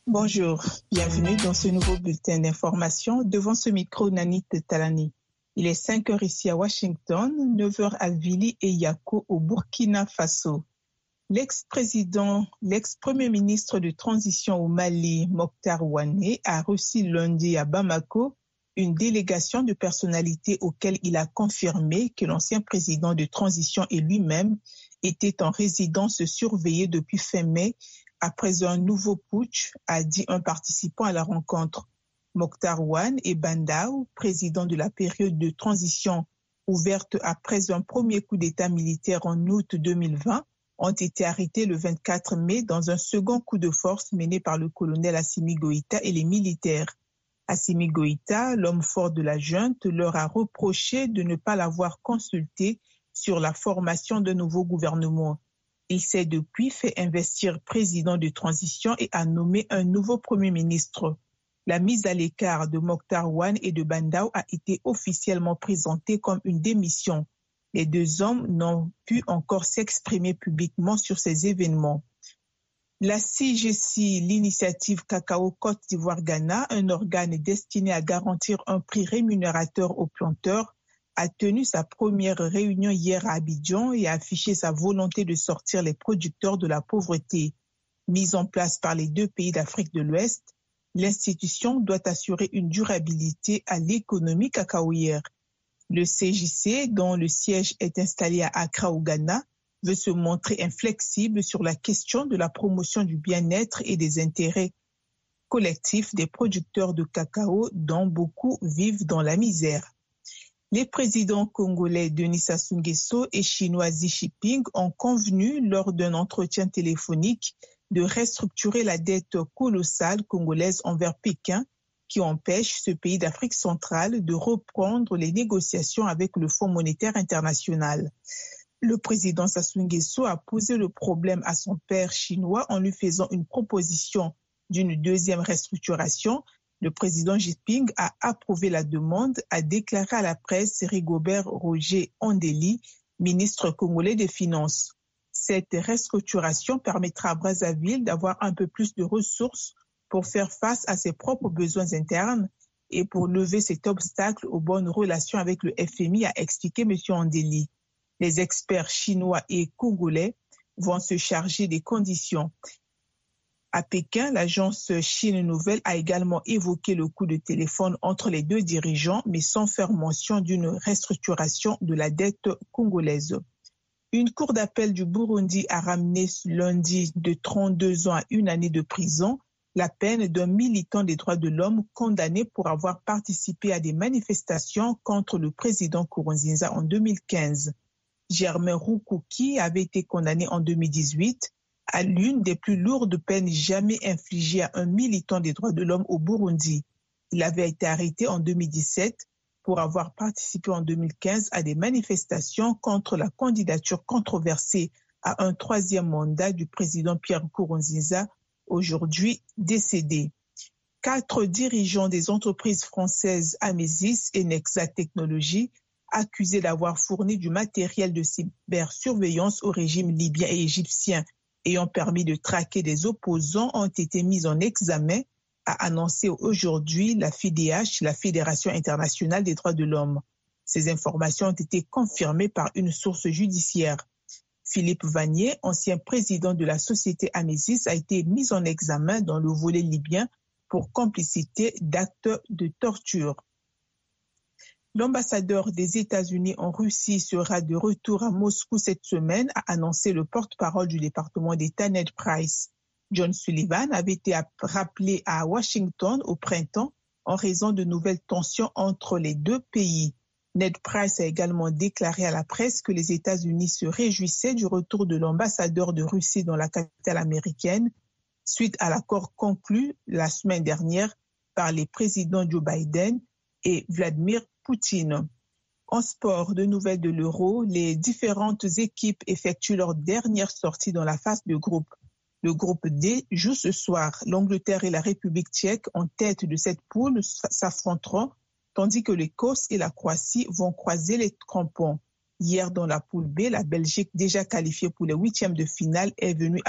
Bonjour, bienvenue dans ce nouveau bulletin d'information devant ce micro Nanit Talani. Il est 5h ici à Washington, 9h à Vili et Yako au Burkina Faso. L'ex-premier ministre de transition au Mali, Mokhtar Ouane, a reçu lundi à Bamako une délégation de personnalités auxquelles il a confirmé que l'ancien président de transition et lui-même étaient en résidence surveillée depuis fin mai après un nouveau putsch, a dit un participant à la rencontre. Mokhtar Ouane et Bandao, président de la période de transition ouverte après un premier coup d'État militaire en août 2020, ont été arrêtés le 24 mai dans un second coup de force mené par le colonel Assimi Goïta et les militaires. Assimi Goïta, l'homme fort de la junte, leur a reproché de ne pas l'avoir consulté sur la formation d'un nouveau gouvernement. Il s'est depuis fait investir président de transition et a nommé un nouveau premier ministre. La mise à l'écart de Mokhtar Ouane et de Bandao a été officiellement présentée comme une démission. Les deux hommes n'ont pu encore s'exprimer publiquement sur ces événements. La CIGC, l'initiative Cacao Côte d'Ivoire-Ghana, un organe destiné à garantir un prix rémunérateur aux planteurs, a tenu sa première réunion hier à Abidjan et a affiché sa volonté de sortir les producteurs de la pauvreté. Mise en place par les deux pays d'Afrique de l'Ouest, l'institution doit assurer une durabilité à l'économie cacaoyère. Le CIGC, dont le siège est installé à Accra au Ghana, veut se montrer inflexible sur la question de la promotion du bien-être et des intérêts collectifs des producteurs de cacao dont beaucoup vivent dans la misère. Les présidents congolais Denis Sassou Nguesso et chinois Xi Jinping ont convenu lors d'un entretien téléphonique de restructurer la dette colossale congolaise envers Pékin qui empêche ce pays d'Afrique centrale de reprendre les négociations avec le Fonds monétaire international. Le président Sassou Nguesso a posé le problème à son père chinois en lui faisant une proposition d'une deuxième restructuration. Le président Jinping a approuvé la demande, a déclaré à la presse Rigobert Roger Ondeli, ministre congolais des Finances. Cette restructuration permettra à Brazzaville d'avoir un peu plus de ressources pour faire face à ses propres besoins internes et pour lever cet obstacle aux bonnes relations avec le FMI, a expliqué M. Ondeli. Les experts chinois et congolais vont se charger des conditions. À Pékin, l'agence Chine Nouvelle a également évoqué le coup de téléphone entre les deux dirigeants, mais sans faire mention d'une restructuration de la dette congolaise. Une cour d'appel du Burundi a ramené lundi de 32 ans à 1 année de prison la peine d'un militant des droits de l'homme condamné pour avoir participé à des manifestations contre le président Nkurunziza en 2015. Germain Rukuki avait été condamné en 2018 à l'une des plus lourdes peines jamais infligées à un militant des droits de l'homme au Burundi. Il avait été arrêté en 2017 pour avoir participé en 2015 à des manifestations contre la candidature controversée à un troisième mandat du président Pierre Nkurunziza, aujourd'hui décédé. 4 dirigeants des entreprises françaises Amesis et Nexa Technologies, accusés d'avoir fourni du matériel de cybersurveillance au régime libyen et égyptien ayant permis de traquer des opposants, ont été mis en examen, a annoncé aujourd'hui la FIDH, la Fédération internationale des droits de l'homme. Ces informations ont été confirmées par une source judiciaire. Philippe Vanier, ancien président de la société Amesis, a été mis en examen dans le volet libyen pour complicité d'actes de torture. L'ambassadeur des États-Unis en Russie sera de retour à Moscou cette semaine, a annoncé le porte-parole du département d'État Ned Price. John Sullivan avait été rappelé à Washington au printemps en raison de nouvelles tensions entre les deux pays. Ned Price a également déclaré à la presse que les États-Unis se réjouissaient du retour de l'ambassadeur de Russie dans la capitale américaine suite à l'accord conclu la semaine dernière par les présidents Joe Biden et Vladimir Poutine. En sport, de nouvelles de l'Euro, les différentes équipes effectuent leur dernière sortie dans la phase de groupe. Le groupe D joue ce soir. L'Angleterre et la République tchèque, en tête de cette poule, s'affronteront, tandis que l'Écosse et la Croatie vont croiser les crampons. Hier, dans la poule B, la Belgique, déjà qualifiée pour les 8e de finale, est venue